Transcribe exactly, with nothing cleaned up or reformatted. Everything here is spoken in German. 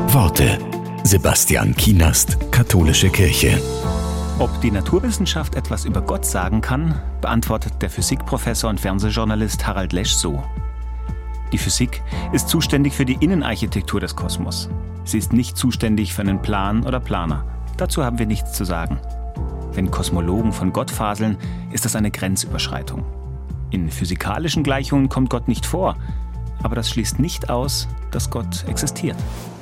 Worte. Sebastian Kienast, Katholische Kirche. Ob die Naturwissenschaft etwas über Gott sagen kann, beantwortet der Physikprofessor und Fernsehjournalist Harald Lesch so. Die Physik ist zuständig für die Innenarchitektur des Kosmos. Sie ist nicht zuständig für einen Plan oder Planer. Dazu haben wir nichts zu sagen. Wenn Kosmologen von Gott faseln, ist das eine Grenzüberschreitung. In physikalischen Gleichungen kommt Gott nicht vor, aber das schließt nicht aus, dass Gott existiert.